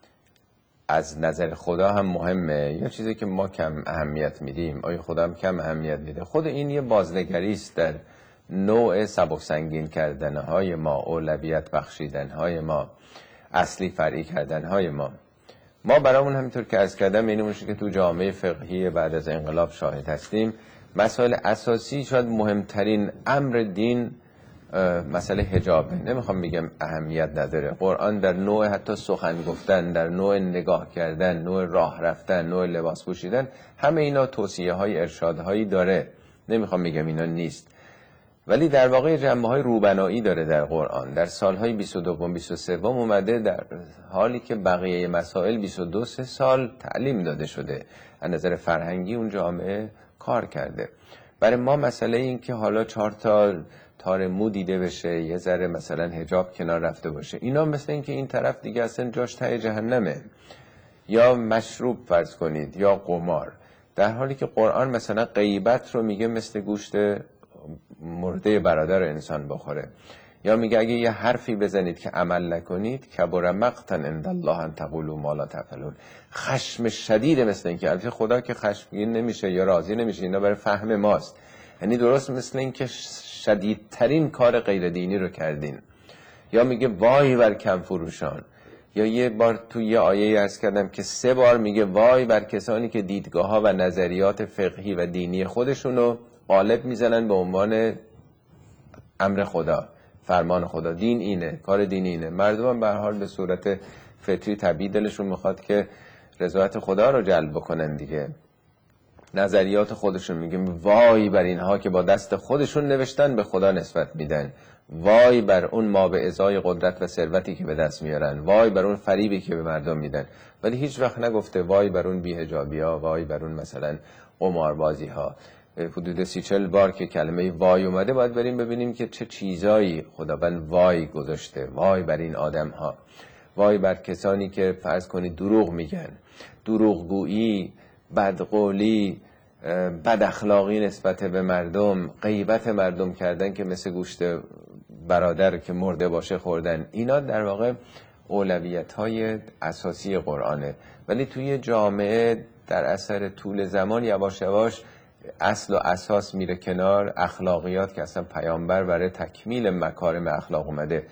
از نظر خدا هم مهمه، یا چیزی که ما کم اهمیت میدیم آیا خدا هم کم اهمیت میده؟ خود این یه بازنگری است در نوع سبک سنگین کردنهای ما، اولویت بخشیدنهای ما، اصلی فرعی کردنهای ما. ما برامون همینطور که عرض کردم اینه که تو جامعه فقهی بعد از انقلاب شاهد هستیم، مسائل اساسی شاید مهمترین امر دین مسئله حجابه. نمیخوام بگم اهمیت نداره، قرآن در نوع حتی سخن گفتن، در نوع نگاه کردن، نوع راه رفتن، نوع لباس پوشیدن، همه اینا توصیه های ارشادهایی داره، نمیخوام بگم اینا نیست. ولی در واقع جنبه های روبنایی داره در قرآن. در سالهای 22 23 اومده در حالی که بقیه مسائل 22 سال تعلیم داده شده، از نظر فرهنگی اون جامعه کار کرده. برای ما مسئله این که حالا 4 تا تار مو دیده بشه، یه ذره مثلا حجاب کنار رفته باشه، اینا مثل این که این طرف دیگه اصلا جاش ته جهنمه، یا مشروب فرض کنید یا قمار، در حالی که قرآن مثلا غیبت رو میگه مثل گوشت مرده برادر انسان بخوره، یا میگه اگه یه حرفی بزنید که عمل نکنید کبر مقتا عند الله ان تقولوا ما لا تفعلون. خشم شدید، مثل این که البته خدا که خشمگین نمیشه یا راضی نمیشه، اینا برای فهم ماست، یعنی درست مثل این که شدیدترین کار غیر دینی رو کردین. یا میگه وای بر کم فروشان، یا یه بار تو یه آیه عرض کردم که 3 بار میگه وای بر کسانی که دیدگاه ها و نظریات فقهی و دینی خودشونو غالب میزنن به عنوان امر خدا، فرمان خدا، دین اینه، کار دین اینه. مردم هم به هر حال به صورت فطری طبیعی دلشون میخواد که رضایت خدا رو جلب بکنن دیگه، نظریات خودشون. میگیم وای بر اینها که با دست خودشون نوشتن به خدا نسبت میدن، وای بر اون ما به ازای قدرت و ثروتی که به دست میارن، وای بر اون فریبی که به مردم میدن، ولی هیچ وقت نگفته وای بر اون بی‌حجابی ها، وای بر اون مثلا قماربازی ها. حدود 30-40 بار که کلمه وای اومده باید بریم ببینیم که چه چیزایی خداوند وای گذاشته. وای بر این آدم ها، وای بر کسانی که فرض کنید دروغ میگن، دروغگویی، بدقولی، بد اخلاقی نسبت به مردم، غیبت مردم کردن که مثل گوشت برادر که مرده باشه خوردن. اینا در واقع اولویت‌های اساسی قرآنه، ولی توی جامعه در اثر طول زمان یواش یواش اصل و اساس میره کنار. اخلاقیات که اصلا پیامبر برای تکمیل مکارم اخلاق اومده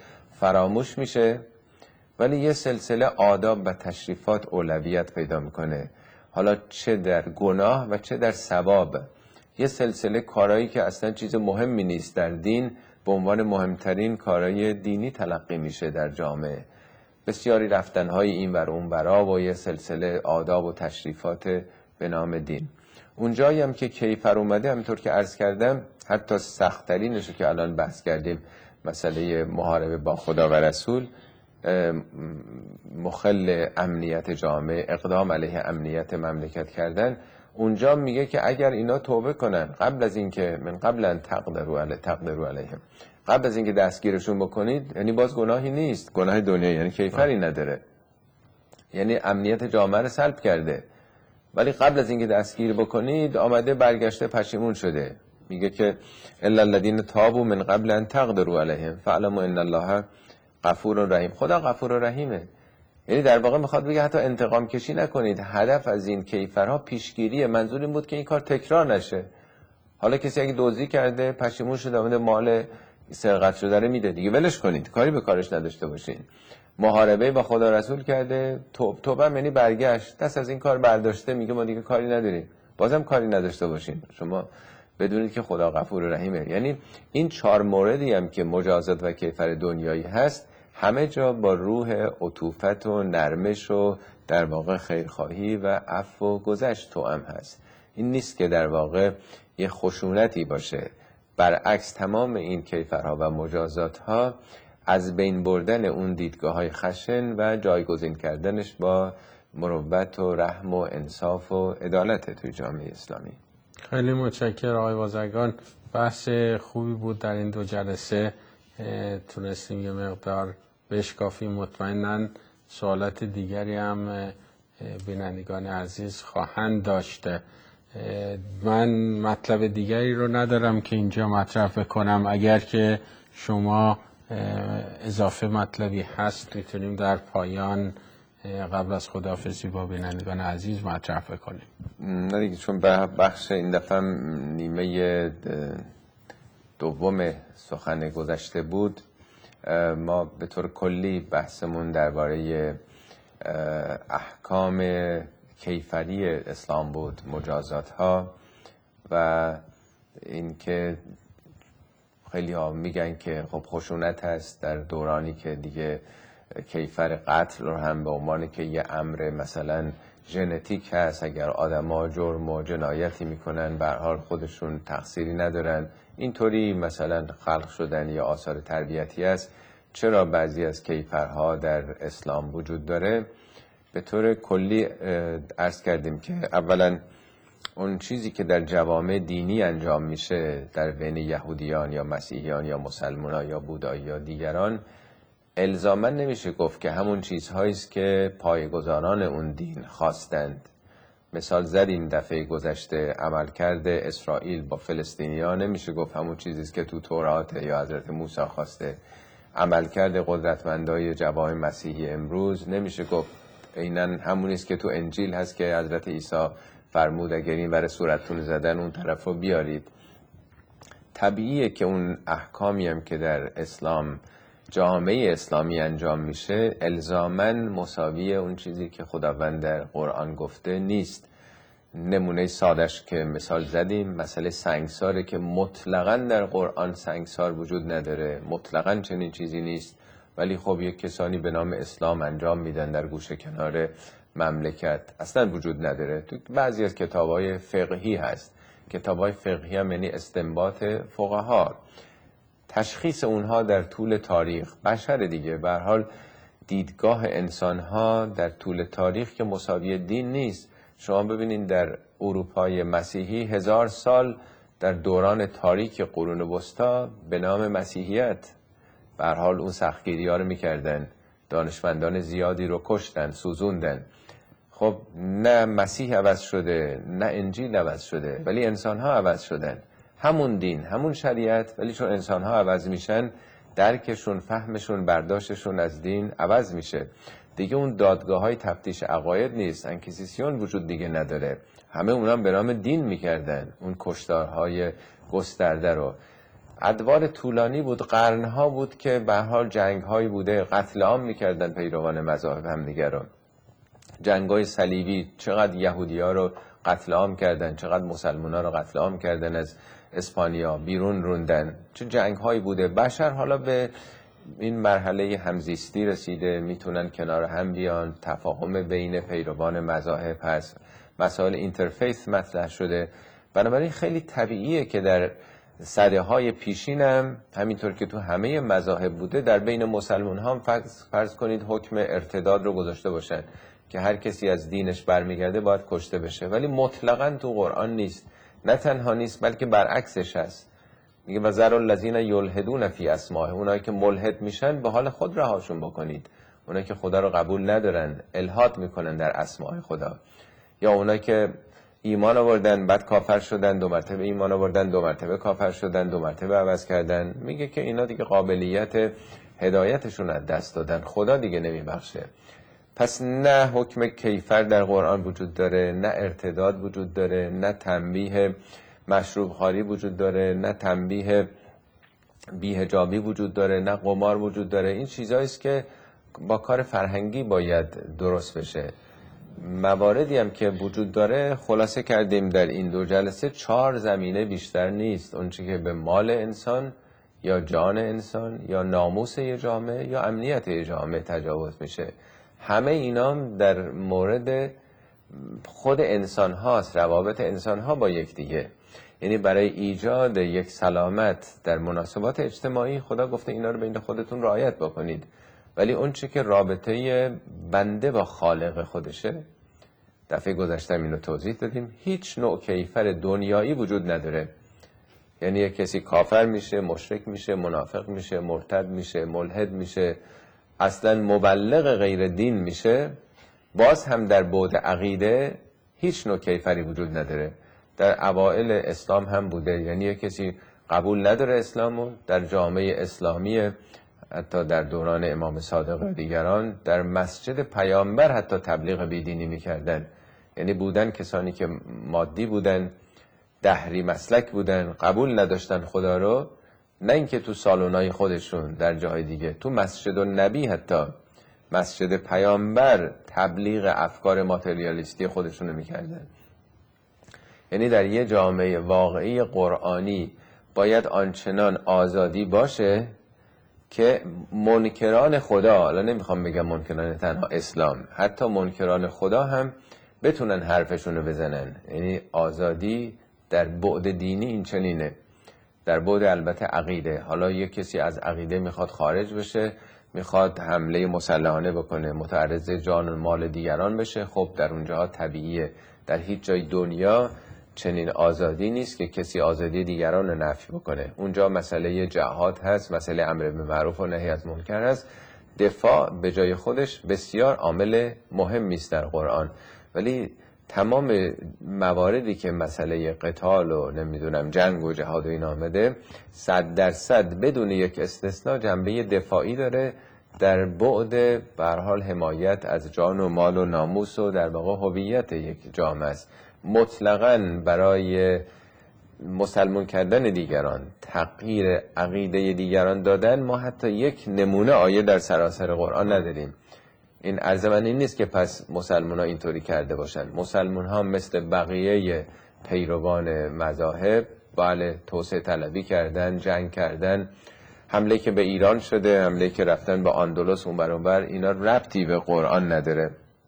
فراموش میشه، ولی یه سلسله آداب و تشریفات اولویت پیدا میکنه، حالا چه در گناه و چه در ثواب. یه سلسله کارهایی که اصلا چیز مهمی نیست در دین به عنوان مهمترین کارهای دینی تلقی میشه در جامعه. بسیاری رفتنهای این ور اون ورا و یه سلسله آداب و تشریفات به نام دین. اونجایی هم که کیفر اومده، همینطور که عرض کردم، حتی سخت‌ترینشو که الان بحث کردیم، مسئله محاربه با خدا و رسول، مخل امنیت جامعه، اقدام علیه امنیت مملکت کردن، اونجا میگه که اگر اینا توبه کنن قبل از اینکه من قبل ان تقدروا علیهم، قبل از اینکه دستگیرشون بکنید، یعنی باز گناهی نیست، گناه دنیا، یعنی کیفری نداره، یعنی امنیت جامعه رو سلب کرده، ولی قبل از اینکه دستگیر بکنید آمده برگشته پشیمون شده. میگه که الا الذين تابوا من قبل ان تقدروا علیهم فاعلموا ان الله غفور رحیم. خدا غفور و رحیمه. یعنی در واقع میخواد بگه حتی انتقام کشی نکنید، هدف از این کیفرها پیشگیریه. منظور این بود که این کار تکرار نشه. حالا کسی اگه دزدی کرده پشیمون شده اومده مال سرقت شده رو میده، دیگه ولش کنید، کاری به کارش نداشته باشین. محاربه با خدا رسول کرده، توبه یعنی برگشت، دست از این کار برداشته، میگه ما دیگه کاری نداریم، بازم کاری نداشته باشین. شما بدونید که خدا غفور و رحیمه. یعنی این 4 موردی هم که مجازات و کیفر دنیایی هست، همه جا با روح عطوفت و نرمش و در واقع خیرخواهی و عفو و گذشت توأم هست. این نیست که در واقع یه خشونتی باشه. برعکس تمام این کیفرها و مجازاتها از بین بردن اون دیدگاه‌های خشن و جایگزین کردنش با مروت و رحم و انصاف و عدالت توی جامعه اسلامی. خیلی متشکرم آقای بازرگان. بحث خوبی بود در این 2 جلسه، تونستیم یه مقدار بشکافیم. مطمئناً سوالات دیگری هم بینندگان عزیز خواهند داشته. من مطلب دیگری رو ندارم که اینجا مطرح بکنم. اگر که شما اضافه مطلبی هست میتونیم در پایان قبل از خداحافظی با بینندگان عزیز مطرح بکنیم. نه دیگه، چون بخش این دفعه نیمه دوم سخن گذشته بود، ما به طور کلی بحثمون درباره احکام کیفری اسلام بود، مجازات ها، و اینکه خیلی ها میگن که خب خشونت هست در دورانی که دیگه کیفر قتل رو هم به عنوان که یه امر مثلا ژنتیک هست، اگر آدما جرم و جنایتی میکنن به هر حال خودشون تقصیری ندارن، اینطوری مثلا خلق شدن یا آثار تربیتی است، چرا بعضی از کیفرها در اسلام وجود داره؟ به طور کلی عرض کردیم که اولا اون چیزی که در جوامع دینی انجام میشه در بین یهودیان یا مسیحیان یا مسلمانان یا بودایی یا دیگران، الزاما نمیشه گفت که همون چیزهایی است که پایه‌گذاران اون دین خواستند. مثال زدیم دفعه گذشته، عملکرد اسرائیل با فلسطینیان نمیشه گفت همون چیزی است که تو تورات یا حضرت موسی خواسته. عملکرد قدرتمندای جوامع مسیحی امروز نمیشه گفت عیناً همونی است که تو انجیل هست که حضرت عیسی فرمود اگر این ور صورتتون زدن اون طرفو بیارید. طبیعیه که اون احکامی هم که در اسلام جامعه اسلامی انجام میشه الزاماً مساوی اون چیزی که خداوند در قرآن گفته نیست. نمونه سادش که مثال زدیم مسئله سنگساره که مطلقاً در قرآن سنگسار وجود نداره، مطلقاً چنین چیزی نیست، ولی خب یک کسانی به نام اسلام انجام میدن در گوشه کنار مملکت. اصلا وجود نداره. تو بعضی از کتاب‌های فقهی هست. کتاب‌های فقهی هم یعنی استنباط فقها، تشخیص اونها در طول تاریخ. بشر دیگه به هر حال دیدگاه انسان‌ها در طول تاریخ که مساوی دین نیست. شما ببینید در اروپای مسیحی 1000 سال در دوران تاریک قرون وسطا به نام مسیحیت به هر حال اون سختگیری‌ها رو می‌کردن، دانشمندان زیادی رو کشتن، سوزوندن. خب نه مسیح عوض شده نه انجیل عوض شده، ولی انسان‌ها عوض شدن. همون دین، همون شریعت، ولی چون انسان‌ها عوض میشن درکشون، فهمشون، برداشتشون از دین عوض میشه. دیگه اون دادگاه‌های تفتیش عقاید نیست، انکیزیسیون وجود دیگه نداره. همه اونا به نام دین میکردن اون کشتارهای گسترده رو. ادوار طولانی بود، قرنها بود که به هر حال جنگ‌هایی بوده، قتل عام می‌کردن پیروان مذاهب همدیگر رو. جنگ‌های صلیبی چقدر یهودی‌ها رو قتل عام کردن، چقدر مسلمان‌ها رو قتل عام کردن، از اسپانیا بیرون روندن. چه جنگ‌هایی بوده. بشر حالا به این مرحله همزیستی رسیده، میتونن کنار هم بیان، تفاهم بین پیروان مذاهب هست، مسائل اینترفیث مطرح شده. بنابراین خیلی طبیعیه که در سده‌های پیشین هم همینطور که تو همه مذاهب بوده، در بین مسلمان ها فرض کنید حکم ارتداد رو گذاشته باشن که هر کسی از دینش برمیگرده باید کشته بشه، ولی مطلقاً تو قرآن نیست. نه تنها نیست بلکه برعکسش هست. میگه و ذر الذین یلحدون فی اسمائه، اونایی که ملحد میشن به حال خود رهاشون بکنید. اونایی که خدا رو قبول ندارن، الحاد میکنن در اسماء خدا، یا اونایی که ایمان آوردن بعد کافر شدن، 2 مرتبه ایمان آوردن 2 مرتبه کافر شدن، 2 مرتبه عوض کردن، میگه که اینا دیگه قابلیت هدایتشون از دست دادن، خدا دیگه نمیبخشه. پس نه حکم کیفر در قرآن وجود داره، نه ارتداد وجود داره، نه تنبیه مشروب خواری وجود داره، نه تنبیه بی‌حجابی وجود داره، نه قمار وجود داره. این چیزایی است که با کار فرهنگی باید درست بشه. مواردی هم که وجود داره خلاصه کردیم در این 2 جلسه، 4 زمینه بیشتر نیست. اون چیزی که به مال انسان یا جان انسان یا ناموس یه جامعه یا امنیت یه جامعه تجاوز میشه، همه اینام در مورد خود انسان هاست، روابط انسان ها با یکدیگه. یعنی برای ایجاد یک سلامت در مناسبات اجتماعی خدا گفته اینا رو بین خودتون رعایت بکنید، ولی اون چی که رابطه بنده با خالق خودشه، دفعه گذشته اینو توضیح دادیم، هیچ نوع کیفر دنیایی وجود نداره. یعنی یک کسی کافر میشه، مشرک میشه، منافق میشه، مرتد میشه، ملحد میشه، اصلا مبلغ غیر دین میشه، باز هم در بعد عقیده هیچ نوع کیفری وجود نداره. در اوائل اسلام هم بوده، یعنی یک کسی قبول نداره اسلامو، در جامعه اسلامی حتی در دوران امام صادق و دیگران در مسجد پیامبر حتی تبلیغ بیدینی میکردن. یعنی بودن کسانی که مادی بودن، دهری مسلک بودن، قبول نداشتن خدا رو، نه اینکه تو سالونای خودشون در جای دیگه، تو مسجد النبی حتی مسجد پیامبر تبلیغ افکار ماتریالیستی خودشون رو میکردن. یعنی در یه جامعه واقعی قرآنی باید آنچنان آزادی باشه که منکران خدا، حالا نمیخوام بگم منکران تنها اسلام، حتی منکران خدا هم بتونن حرفشون رو بزنن. یعنی آزادی در بعد دینی این چنینه، در بعد البته عقیده. حالا یک کسی از عقیده میخواد خارج بشه، میخواد حمله مسلحانه بکنه، متعرض جان و مال دیگران بشه، خب در اونجاها طبیعیه. در هیچ جای دنیا چنین آزادی نیست که کسی آزادی دیگران رو نفی بکنه. اونجا مسئله جهاد هست، مسئله امر بالمعروف و نهی از منکر هست. دفاع به جای خودش بسیار عامل مهمی است در قرآن، ولی تمام مواردی که مسئله قتال و نمیدونم جنگ و جهاد و این آمده 100% بدون یک استثناء جنبه دفاعی داره، در بعد به هر حال حمایت از جان و مال و ناموس و در واقع هویت یک جامعه است. مطلقاً برای مسلمان کردن دیگران، تغییر عقیده دیگران دادن، ما حتی یک نمونه آیه در سراسر قرآن نداریم. این عرض من این نیست که پس مسلمان ها اینطوری کرده باشن. مسلمان ها مثل بقیه پیروان مذاهب بله توسعه طلبی کردن، جنگ کردن، حمله که به ایران شده، حمله که رفتن به اندلس اون برانبر، اینا ربطی به قرآن نداره.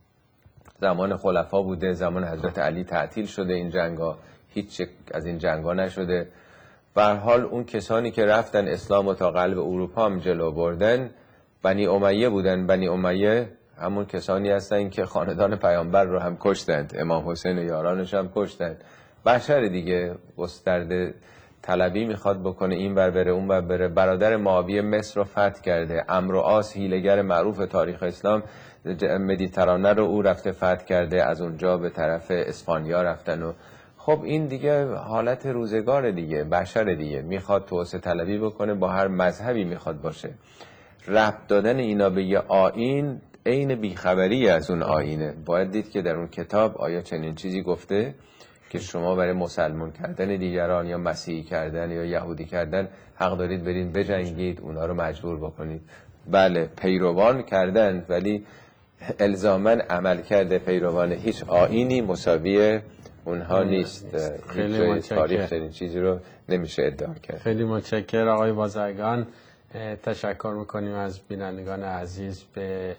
زمان خلفا بوده، زمان حضرت علی تعطیل شده این جنگا، هیچ از این جنگا نشده. به هر حال اون کسانی که رفتن اسلام تا قلب اروپا هم جلو بردن بنی امیه بودن. بنی امیه همون کسانی هستن که خاندان پیامبر رو هم کشتند، امام حسین و یارانش هم کشتند. بشر دیگه گسترده طلبی میخواد بکنه، این ور بره اون ور بره. برادر معاویه مصر رو فتح کرده، عمرو عاص هیله‌گر معروف تاریخ اسلام مدیترانه رو او رفته فتح کرده، از اونجا به طرف اسپانیا رفتن و خب این دیگه حالت روزگار دیگه، بشر دیگه میخواد توسعه طلبی بکنه، با هر مذهبی میخواد باشه. ربط دادن اینا به یه آیین عین بیخبری از اون آیینه. باید دید که در اون کتاب آیا چنین چیزی گفته که شما برای مسلمان کردن دیگران یا مسیحی کردن یا یهودی کردن حق دارید برید بجنگید، اونا رو مجبور بکنید. بله پیروان کردن، ولی الزاماً عمل کرده پیروان هیچ آیینی مساوی اونها نیست. خیلی تاریخ این چیزی رو نمیشه ادعا کرد. خیلی متشکرم آقای بازرگان. تشکر میکنیم از بینندگان عزیز به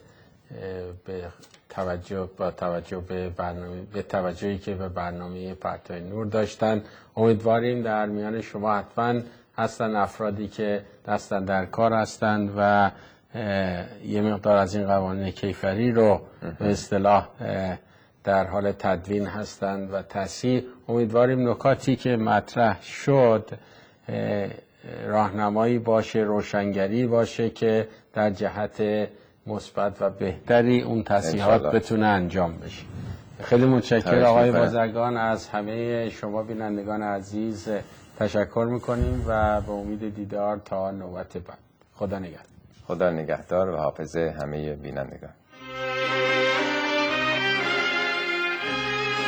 توجه به برنامه، به توجهی که به برنامه پرتو نور داشتن. امیدواریم در میان شما حتما هستن افرادی که دستن در کار هستند و یه مقدار از این قوانین کیفری رو به اصطلاح در حال تدوین هستند و تصحیح. امیدواریم نکاتی که مطرح شد راهنمایی باشه، روشنگری باشه که در جهت مثبت و بهتری اون تصحیحات بتونه انجام بشه. خیلی متشکرم آقای بازرگان. از همه شما بینندگان عزیز تشکر میکنیم و به امید دیدار تا نوبت بعد. خدا نگهدار. خدا نگهدار و حافظ همه بینندگان.